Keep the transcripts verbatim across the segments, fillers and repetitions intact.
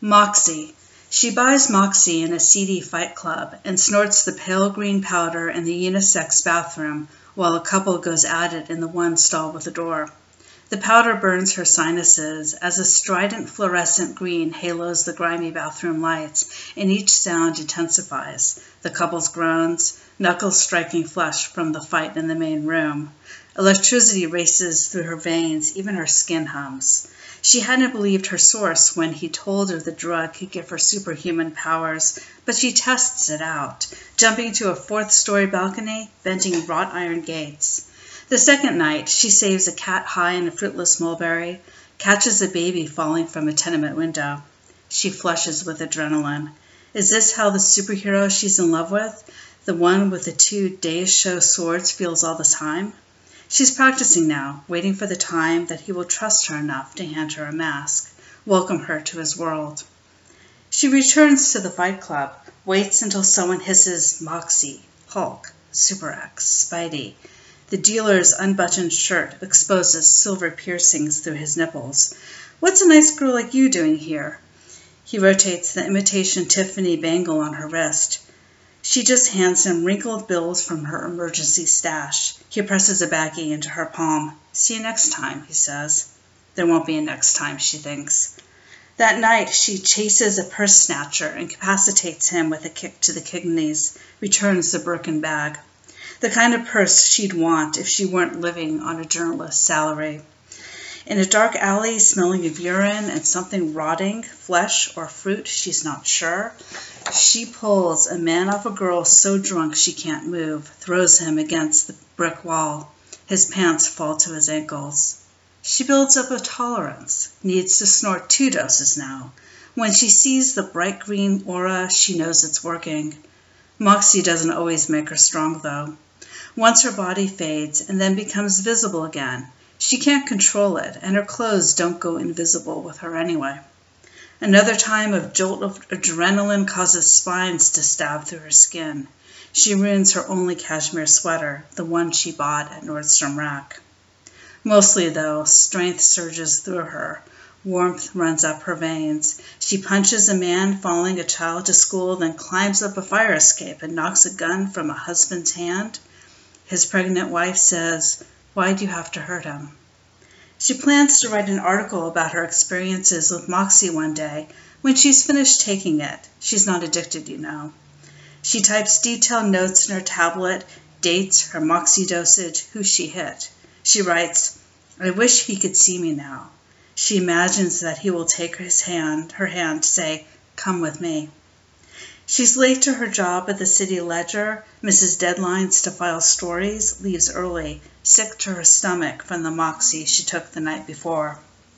Moxie. She buys Moxie in a seedy fight club and snorts the pale green powder in the unisex bathroom while a couple goes at it in the one stall with a door. The powder burns her sinuses as a strident fluorescent green halos the grimy bathroom lights, and each sound intensifies. The couple's groans, knuckles striking flesh from the fight in the main room. Electricity races through her veins, even her skin hums. She hadn't believed her source when he told her the drug could give her superhuman powers, but she tests it out, jumping to a fourth-story balcony, bending wrought iron gates. The second night, she saves a cat high in a fruitless mulberry, catches a baby falling from a tenement window. She flushes with adrenaline. Is this how the superhero she's in love with, the one with the two Days Show swords, feels all the time? She's practicing now, waiting for the time that he will trust her enough to hand her a mask, welcome her to his world. She returns to the fight club, waits until someone hisses Moxie, Hulk, Super X, Spidey. The dealer's unbuttoned shirt exposes silver piercings through his nipples. What's a nice girl like you doing here? He rotates the imitation Tiffany bangle on her wrist. She just hands him wrinkled bills from her emergency stash. He presses a baggie into her palm. See you next time, he says. There won't be a next time, she thinks. That night, she chases a purse snatcher, incapacitates him with a kick to the kidneys, returns the Birkin bag. The kind of purse she'd want if she weren't living on a journalist's salary. In a dark alley smelling of urine and something rotting, flesh or fruit, she's not sure, she pulls a man off a girl so drunk she can't move, throws him against the brick wall. His pants fall to his ankles. She builds up a tolerance, needs to snort two doses now. When she sees the bright green aura, she knows it's working. Moxie doesn't always make her strong, though. Once her body fades and then becomes visible again, she can't control it, and her clothes don't go invisible with her anyway. Another time of jolt of adrenaline causes spines to stab through her skin. She ruins her only cashmere sweater, the one she bought at Nordstrom Rack. Mostly, though, strength surges through her. Warmth runs up her veins. She punches a man following a child to school, then climbs up a fire escape and knocks a gun from a husband's hand. His pregnant wife says, "Why'd you have to hurt him?" She plans to write an article about her experiences with Moxie one day when she's finished taking it. She's not addicted, you know. She types detailed notes in her tablet, dates, her Moxie dosage, who she hit. She writes, "I wish he could see me now." She imagines that he will take his hand, her hand, say, "Come with me." She's late to her job at the City Ledger, misses deadlines to file stories, leaves early, sick to her stomach from the Moxie she took the night before.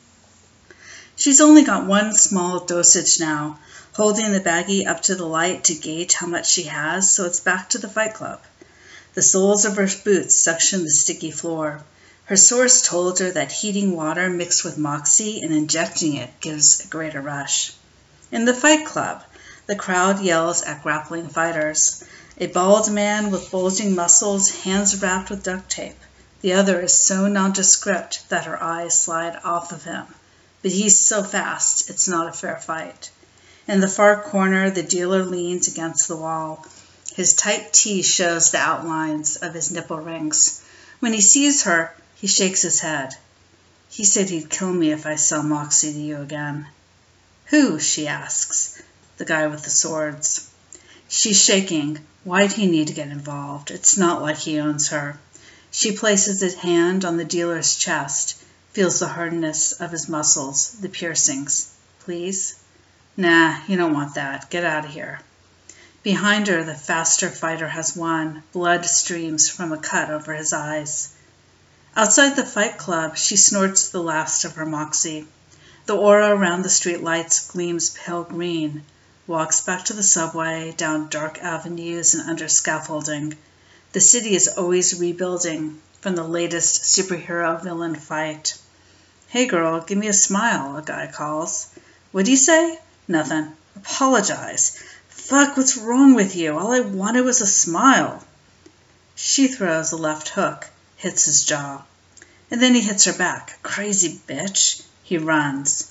She's only got one small dosage now, holding the baggie up to the light to gauge how much she has, so it's back to the fight club. The soles of her boots suction the sticky floor. Her source told her that heating water mixed with Moxie and injecting it gives a greater rush. In the fight club, the crowd yells at grappling fighters. A bald man with bulging muscles, hands wrapped with duct tape. The other is so nondescript that her eyes slide off of him. But he's so fast, it's not a fair fight. In the far corner, the dealer leans against the wall. His tight tee shows the outlines of his nipple rings. When he sees her, he shakes his head. He said he'd kill me if I sell Moxie to you again. Who? She asks. The guy with the swords. She's shaking. Why'd he need to get involved? It's not like he owns her. She places a hand on the dealer's chest, feels the hardness of his muscles, the piercings. Please? Nah, you don't want that. Get out of here. Behind her, the faster fighter has won. Blood streams from a cut over his eyes. Outside the fight club, she snorts the last of her Moxie. The aura around the street lights gleams pale green. Walks back to the subway, down dark avenues and under scaffolding. The city is always rebuilding from the latest superhero villain fight. "Hey girl, give me a smile," a guy calls. What'd he say? Nothing. Apologize. Fuck, what's wrong with you? All I wanted was a smile. She throws a left hook, hits his jaw. And then he hits her back. Crazy bitch. He runs.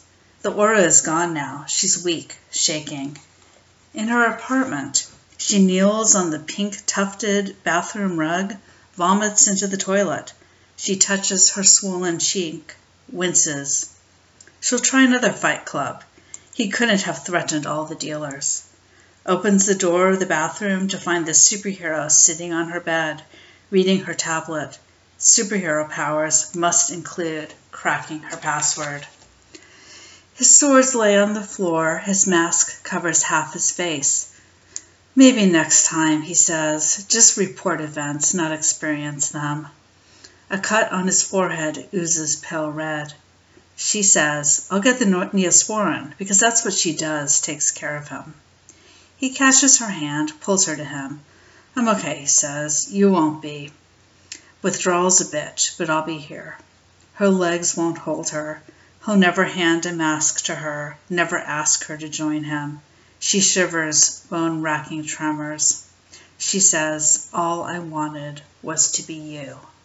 The aura is gone now. She's weak, shaking. In her apartment, she kneels on the pink-tufted bathroom rug, vomits into the toilet. She touches her swollen cheek, winces. She'll try another Fight Club. He couldn't have threatened all the dealers. Opens the door of the bathroom to find the superhero sitting on her bed, reading her tablet. Superhero powers must include cracking her password. His swords lay on the floor. His mask covers half his face. Maybe next time, he says. Just report events, not experience them. A cut on his forehead oozes pale red. She says, I'll get the Neosporin, because that's what she does, takes care of him. He catches her hand, pulls her to him. I'm okay, he says. You won't be. Withdrawals a bit, but I'll be here. Her legs won't hold her. He'll never hand a mask to her, never ask her to join him. She shivers, bone-racking tremors. She says, all I wanted was to be you.